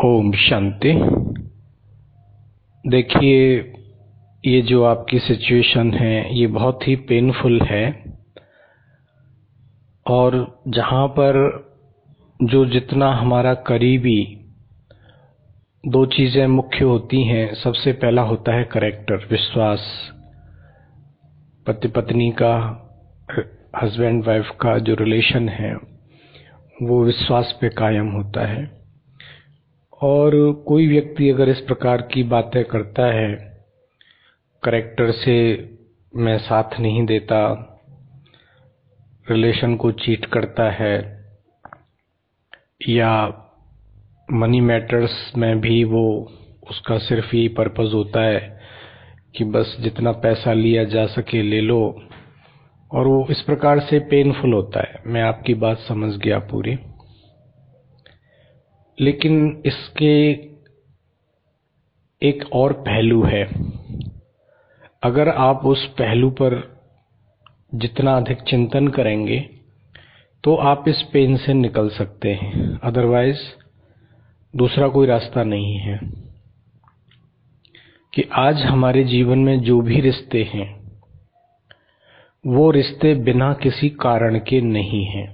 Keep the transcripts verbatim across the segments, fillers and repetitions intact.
ओम शांति। देखिए, ये जो आपकी सिचुएशन है ये बहुत ही पेनफुल है, और जहाँ पर जो जितना हमारा करीबी दो चीज़ें मुख्य होती हैं। सबसे पहला होता है करैक्टर, विश्वास। पति पत्नी का, हस्बैंड वाइफ का जो रिलेशन है वो विश्वास पे कायम होता है। और कोई व्यक्ति अगर इस प्रकार की बातें करता है, करैक्टर से मैं साथ नहीं देता, रिलेशन को चीट करता है, या मनी मैटर्स में भी वो उसका सिर्फ यही पर्पस होता है कि बस जितना पैसा लिया जा सके ले लो, और वो इस प्रकार से पेनफुल होता है। मैं आपकी बात समझ गया पूरी, लेकिन इसके एक और पहलू है। अगर आप उस पहलू पर जितना अधिक चिंतन करेंगे तो आप इस पेन से निकल सकते हैं, अदरवाइज दूसरा कोई रास्ता नहीं है। कि आज हमारे जीवन में जो भी रिश्ते हैं वो रिश्ते बिना किसी कारण के नहीं हैं।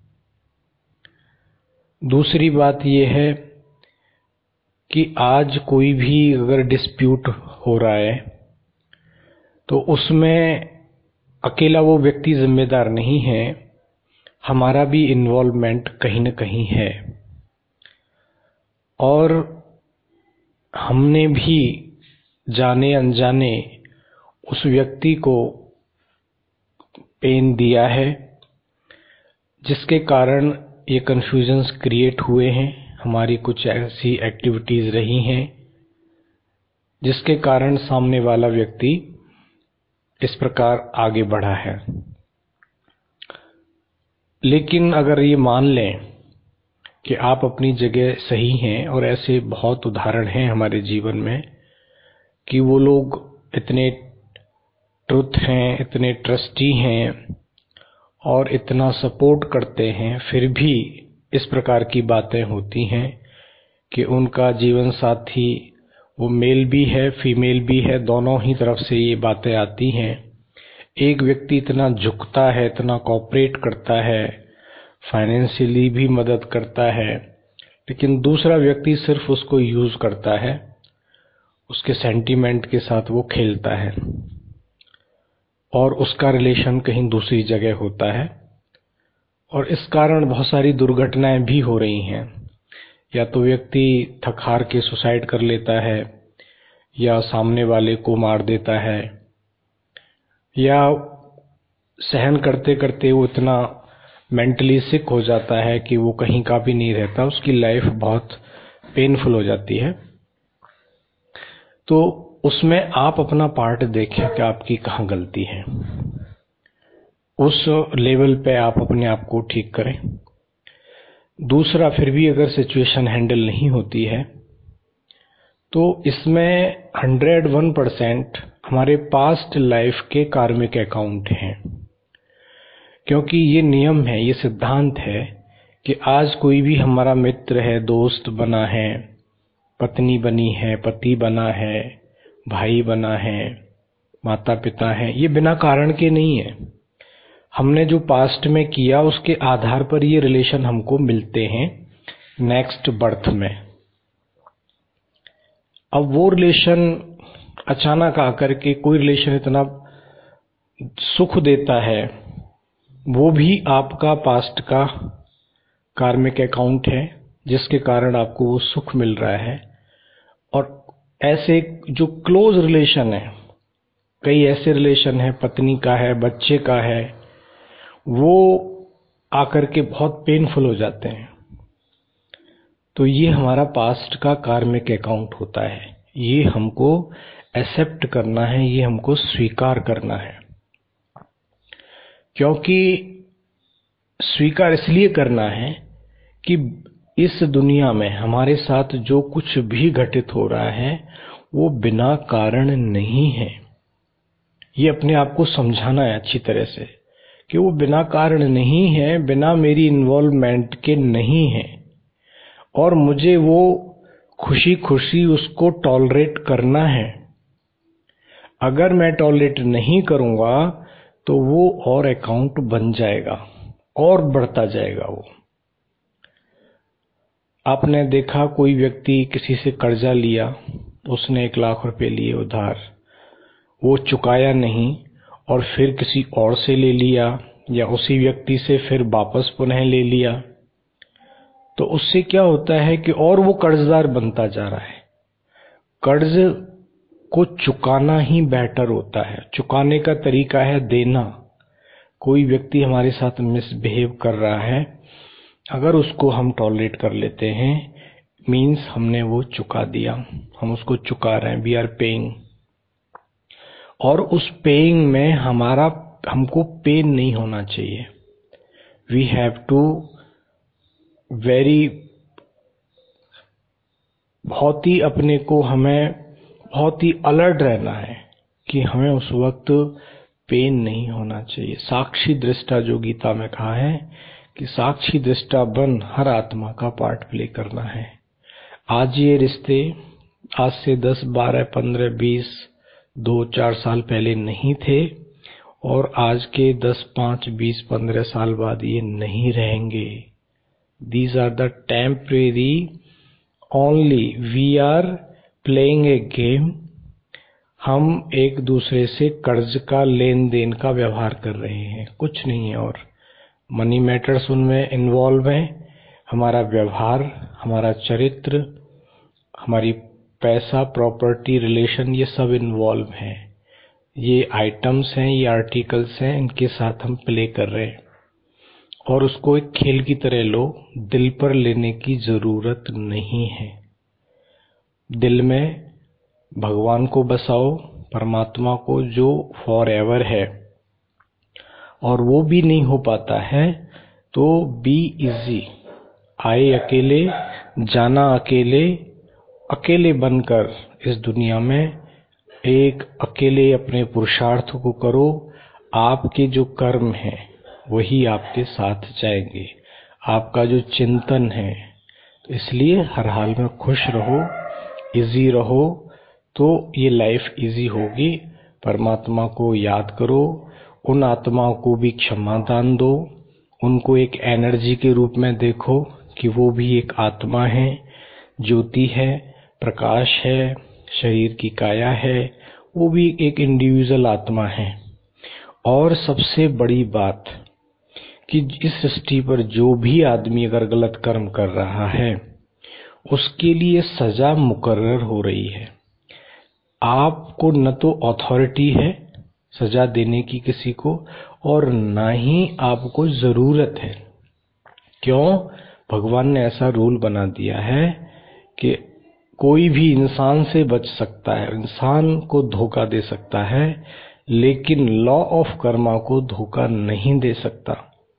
दूसरी बात ये है कि आज कोई भी अगर डिस्प्यूट हो रहा है तो उसमें अकेला वो व्यक्ति जिम्मेदार नहीं है, हमारा भी इन्वॉल्वमेंट कहीं न कहीं है। और हमने भी जाने अनजाने उस व्यक्ति को पेन दिया है, जिसके कारण ये कन्फ्यूजन्स क्रिएट हुए हैं। हमारी कुछ ऐसी एक्टिविटीज रही हैं जिसके कारण सामने वाला व्यक्ति इस प्रकार आगे बढ़ा है। लेकिन अगर ये मान लें कि आप अपनी जगह सही हैं, और ऐसे बहुत उदाहरण हैं हमारे जीवन में कि वो लोग इतने ट्रुथ हैं, इतने ट्रस्टी हैं और इतना सपोर्ट करते हैं, फिर भी इस प्रकार की बातें होती हैं कि उनका जीवन साथी, वो मेल भी है फीमेल भी है, दोनों ही तरफ से ये बातें आती हैं। एक व्यक्ति इतना झुकता है, इतना कोऑपरेट करता है, फाइनेंशियली भी मदद करता है, लेकिन दूसरा व्यक्ति सिर्फ उसको यूज करता है, उसके सेंटीमेंट के साथ वो खेलता है, और उसका रिलेशन कहीं दूसरी जगह होता है। और इस कारण बहुत सारी दुर्घटनाएं भी हो रही हैं। या तो व्यक्ति थक हार के सुसाइड कर लेता है, या सामने वाले को मार देता है, या सहन करते करते वो इतना मेंटली सिक हो जाता है कि वो कहीं का भी नहीं रहता, उसकी लाइफ बहुत पेनफुल हो जाती है। तो उसमें आप अपना पार्ट देखें कि आपकी कहाँ गलती है, उस लेवल पे आप अपने आप को ठीक करें। दूसरा, फिर भी अगर सिचुएशन हैंडल नहीं होती है तो इसमें हंड्रेड वन परसेंट हमारे पास्ट लाइफ के कार्मिक अकाउंट हैं। क्योंकि ये नियम है, ये सिद्धांत है कि आज कोई भी हमारा मित्र है, दोस्त बना है, पत्नी बनी है, पति बना है, भाई बना है, माता पिता है, ये बिना कारण के नहीं है। हमने जो पास्ट में किया उसके आधार पर ये रिलेशन हमको मिलते हैं नेक्स्ट बर्थ में। अब वो रिलेशन अचानक आकर के कोई रिलेशन इतना सुख देता है, वो भी आपका पास्ट का कार्मिक अकाउंट है, जिसके कारण आपको वो सुख मिल रहा है। और ऐसे जो क्लोज रिलेशन है, कई ऐसे रिलेशन है, पत्नी का है, बच्चे का है, वो आकर के बहुत पेनफुल हो जाते हैं। तो ये हमारा पास्ट का कार्मिक अकाउंट होता है, ये हमको एक्सेप्ट करना है, ये हमको स्वीकार करना है। क्योंकि स्वीकार इसलिए करना है कि इस दुनिया में हमारे साथ जो कुछ भी घटित हो रहा है वो बिना कारण नहीं है। ये अपने आप को समझाना है अच्छी तरह से कि वो बिना कारण नहीं है, बिना मेरी इन्वॉल्वमेंट के नहीं है, और मुझे वो खुशी खुशी उसको टॉलरेट करना है। अगर मैं टॉलरेट नहीं करूंगा तो वो और अकाउंट बन जाएगा और बढ़ता जाएगा। वो आपने देखा कोई व्यक्ति किसी से कर्जा लिया, उसने एक लाख रुपए लिए उधार, वो चुकाया नहीं और फिर किसी और से ले लिया या उसी व्यक्ति से फिर वापस पुनः ले लिया, तो उससे क्या होता है कि और वो कर्जदार बनता जा रहा है। कर्ज को चुकाना ही बेटर होता है। चुकाने का तरीका है देना। कोई व्यक्ति हमारे साथ मिसबिहेव कर रहा है, अगर उसको हम टॉलरेट कर लेते हैं, मीन्स हमने वो चुका दिया, हम उसको चुका रहे हैं, वी आर पेइंग। और उस पेइंग में हमारा हमको पेन नहीं होना चाहिए। वी हैव टू वेरी बहुत ही अपने को हमें बहुत ही अलर्ट रहना है कि हमें उस वक्त पेन नहीं होना चाहिए। साक्षी दृष्टा, जो गीता में कहा है कि साक्षी दृष्टा बन हर आत्मा का पार्ट प्ले करना है। आज ये रिश्ते आज से दस बारह पंद्रह बीस दो चार साल पहले नहीं थे और आज के दस पाँच बीस पंद्रह साल बाद ये नहीं रहेंगे। These are the temporary only. We are playing a game. हम एक दूसरे से कर्ज का लेन देन का व्यवहार कर रहे हैं, कुछ नहीं है। और मनी मैटर्स उनमें इन्वॉल्व हैं। हमारा व्यवहार, हमारा चरित्र, हमारी पैसा, प्रॉपर्टी, रिलेशन, ये सब इन्वॉल्व हैं। ये आइटम्स हैं, ये आर्टिकल्स हैं, इनके साथ हम प्ले कर रहे हैं और उसको एक खेल की तरह लो। दिल पर लेने की जरूरत नहीं है। दिल में भगवान को बसाओ, परमात्मा को, जो फॉर एवर है। और वो भी नहीं हो पाता है तो बी इजी। आए अकेले, जाना अकेले, अकेले बनकर इस दुनिया में एक अकेले अपने पुरुषार्थ को करो। आपके जो कर्म हैं वही आपके साथ जाएंगे, आपका जो चिंतन है। तो इसलिए हर हाल में खुश रहो, इजी रहो, तो ये लाइफ इजी होगी। परमात्मा को याद करो, उन आत्माओं को भी क्षमा दान दो, उनको एक एनर्जी के रूप में देखो कि वो भी एक आत्मा है, ज्योति है, प्रकाश है, शरीर की काया है, वो भी एक इंडिविजुअल आत्मा है। और सबसे बड़ी बात कि इस सृष्टि पर जो भी आदमी अगर गलत कर्म कर रहा है उसके लिए सजा मुकर्रर हो रही है। आपको न तो अथॉरिटी है सजा देने की किसी को, और ना ही आपको जरूरत है। क्यों? भगवान ने ऐसा रूल बना दिया है कि कोई भी इंसान से बच सकता है, इंसान को धोखा दे सकता है, लेकिन लॉ ऑफ कर्मा को धोखा नहीं दे सकता।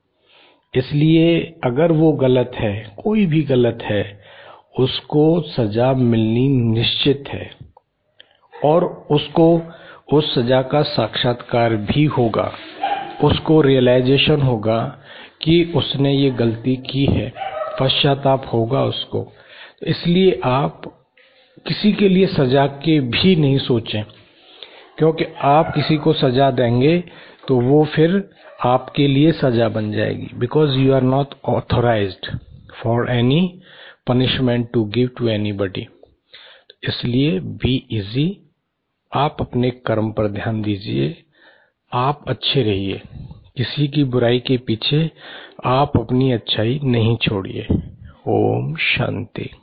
इसलिए अगर वो गलत है, कोई भी गलत है, उसको सजा मिलनी निश्चित है और उसको उस सजा का साक्षात्कार भी होगा। उसको रियलाइजेशन होगा कि उसने ये गलती की है, पश्चाताप होगा उसको। इसलिए आप किसी के लिए सजा के भी नहीं सोचें, क्योंकि आप किसी को सजा देंगे तो वो फिर आपके लिए सजा बन जाएगी। Because you are not authorized for any punishment to give to anybody. इसलिए बी इजी, आप अपने कर्म पर ध्यान दीजिए, आप अच्छे रहिए, किसी की बुराई के पीछे आप अपनी अच्छाई नहीं छोड़िए। ओम शांति।